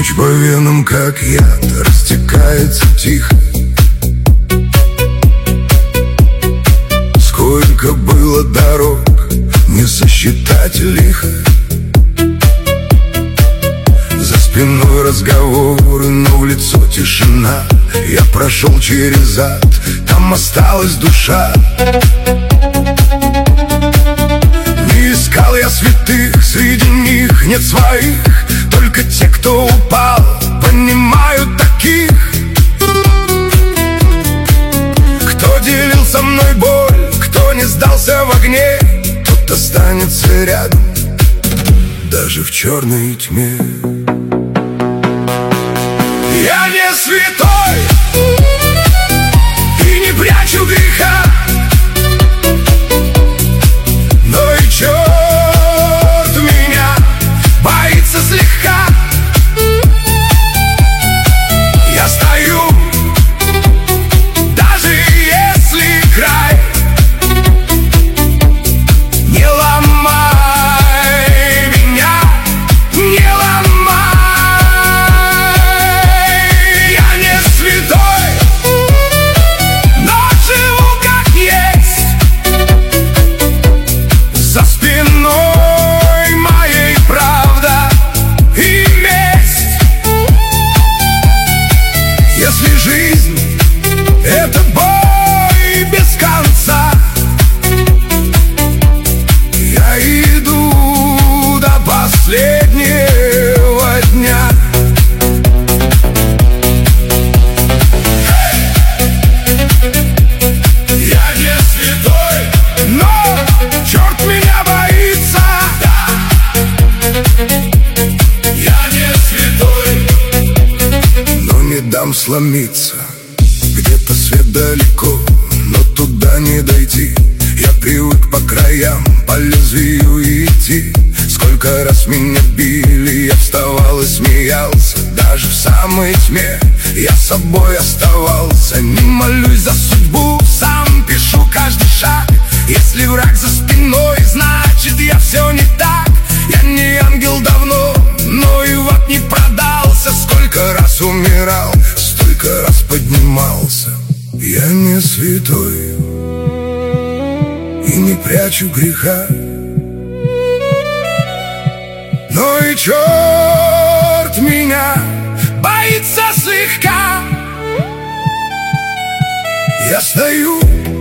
Ночь по венам, как яд, растекается тихо. Сколько было дорог, не сосчитать лихо. За спиной разговоры, но в лицо тишина. Я прошел через ад, там осталась душа. Не искал я святых, среди них нет своих. Только те, кто упал, понимают таких. Кто делил со мной боль, кто не сдался в огне, тот останется рядом, даже в черной тьме. Я не святой и не прячу греха, но и черт меня боится слегка. Я стою, даже если край. Не ломай меня, не ломай. Я не святой, но живу как есть. За спиной моей правда и месть. Если жизнь — это бой без конца, я иду до последнего дня. Я не святой, но черт меня боится. Я не святой, но не дам сломиться. Где-то свет далеко, но туда не дойти. Я привык по краям, по лезвию идти. Сколько раз меня били, я вставал и смеялся. Даже в самой тьме я собой оставался. Не молюсь за судьбу, сам пишу каждый шаг. Если враг за спиной, значит я все не так. Я не ангел давно, но и в ад не продался. Сколько раз умирал, столько раз поднимался. Я не святой и не прячу греха, но и черт меня боится слегка. Я стою,